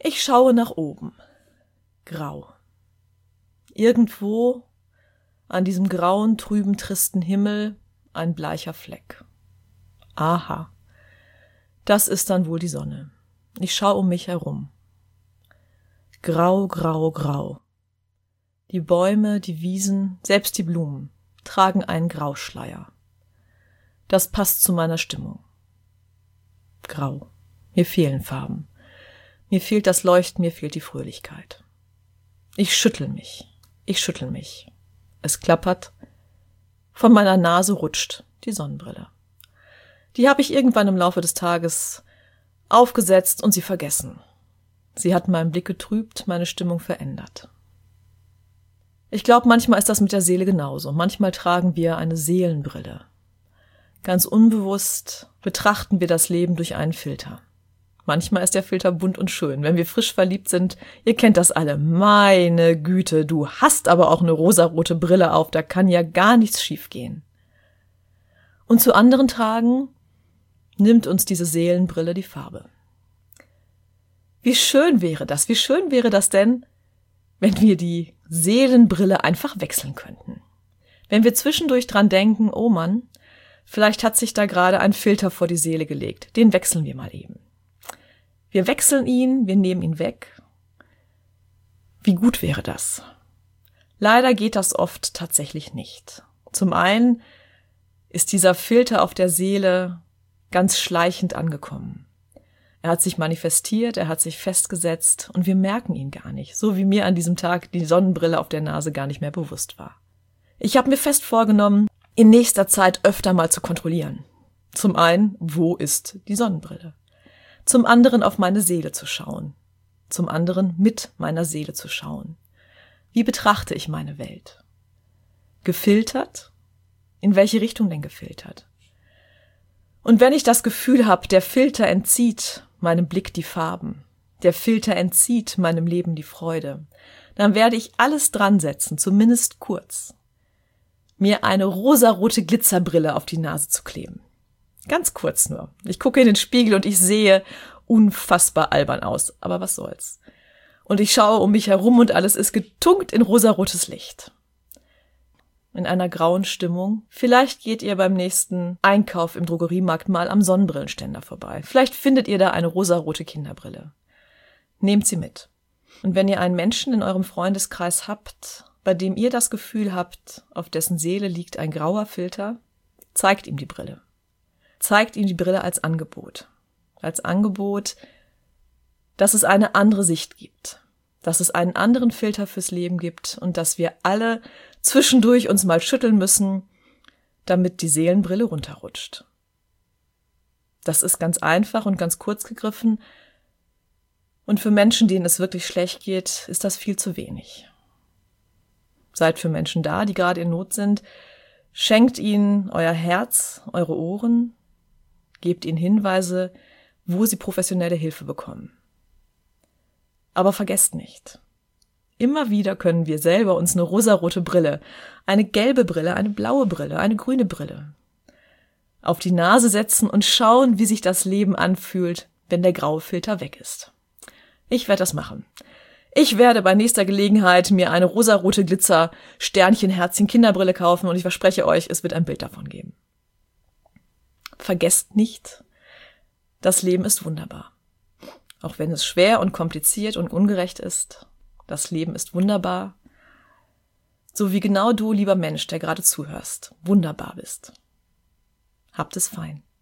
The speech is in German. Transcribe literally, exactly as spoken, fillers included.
Ich schaue nach oben. Grau. Irgendwo an diesem grauen, trüben, tristen Himmel ein bleicher Fleck. Aha, das ist dann wohl die Sonne. Ich schaue um mich herum. Grau, grau, grau. Die Bäume, die Wiesen, selbst die Blumen tragen einen Grauschleier. Das passt zu meiner Stimmung. Grau. Mir fehlen Farben. Mir fehlt das Leuchten, mir fehlt die Fröhlichkeit. Ich schüttel mich. Ich schüttel mich. Es klappert. Von meiner Nase rutscht die Sonnenbrille. Die habe ich irgendwann im Laufe des Tages aufgesetzt und sie vergessen. Sie hat meinen Blick getrübt, meine Stimmung verändert. Ich glaube, manchmal ist das mit der Seele genauso. Manchmal tragen wir eine Seelenbrille. Ganz unbewusst betrachten wir das Leben durch einen Filter. Manchmal ist der Filter bunt und schön. Wenn wir frisch verliebt sind, ihr kennt das alle. Meine Güte, du hast aber auch eine rosarote Brille auf, da kann ja gar nichts schiefgehen. Und zu anderen Tagen nimmt uns diese Seelenbrille die Farbe. Wie schön wäre das, wie schön wäre das denn, wenn wir die Seelenbrille einfach wechseln könnten. Wenn wir zwischendurch dran denken, oh Mann, vielleicht hat sich da gerade ein Filter vor die Seele gelegt, den wechseln wir mal eben. Wir wechseln ihn, wir nehmen ihn weg. Wie gut wäre das? Leider geht das oft tatsächlich nicht. Zum einen ist dieser Filter auf der Seele ganz schleichend angekommen. Er hat sich manifestiert, er hat sich festgesetzt und wir merken ihn gar nicht, so wie mir an diesem Tag die Sonnenbrille auf der Nase gar nicht mehr bewusst war. Ich habe mir fest vorgenommen, in nächster Zeit öfter mal zu kontrollieren. Zum einen, wo ist die Sonnenbrille? Zum anderen auf meine Seele zu schauen. Zum anderen mit meiner Seele zu schauen. Wie betrachte ich meine Welt? Gefiltert? In welche Richtung denn gefiltert? Und wenn ich das Gefühl habe, der Filter entzieht meinem Blick die Farben, der Filter entzieht meinem Leben die Freude, dann werde ich alles dran setzen, zumindest kurz, mir eine rosarote Glitzerbrille auf die Nase zu kleben. Ganz kurz nur. Ich gucke in den Spiegel und ich sehe unfassbar albern aus. Aber was soll's. Und ich schaue um mich herum und alles ist getunkt in rosarotes Licht. In einer grauen Stimmung. Vielleicht geht ihr beim nächsten Einkauf im Drogeriemarkt mal am Sonnenbrillenständer vorbei. Vielleicht findet ihr da eine rosarote Kinderbrille. Nehmt sie mit. Und wenn ihr einen Menschen in eurem Freundeskreis habt, bei dem ihr das Gefühl habt, auf dessen Seele liegt ein grauer Filter, zeigt ihm die Brille. Zeigt ihm die Brille als Angebot. Als Angebot, dass es eine andere Sicht gibt. Dass es einen anderen Filter fürs Leben gibt und dass wir alle zwischendurch uns mal schütteln müssen, damit die Seelenbrille runterrutscht. Das ist ganz einfach und ganz kurz gegriffen. Und für Menschen, denen es wirklich schlecht geht, ist das viel zu wenig. Seid für Menschen da, die gerade in Not sind. Schenkt ihnen euer Herz, eure Ohren. Gebt ihnen Hinweise, wo sie professionelle Hilfe bekommen. Aber vergesst nicht, immer wieder können wir selber uns eine rosarote Brille, eine gelbe Brille, eine blaue Brille, eine grüne Brille auf die Nase setzen und schauen, wie sich das Leben anfühlt, wenn der graue Filter weg ist. Ich werde das machen. Ich werde bei nächster Gelegenheit mir eine rosarote Glitzer Sternchen Herzchen Kinderbrille kaufen und ich verspreche euch, es wird ein Bild davon geben. Vergesst nicht, das Leben ist wunderbar. Auch wenn es schwer und kompliziert und ungerecht ist, das Leben ist wunderbar. So wie genau du, lieber Mensch, der gerade zuhörst, wunderbar bist. Habt es fein.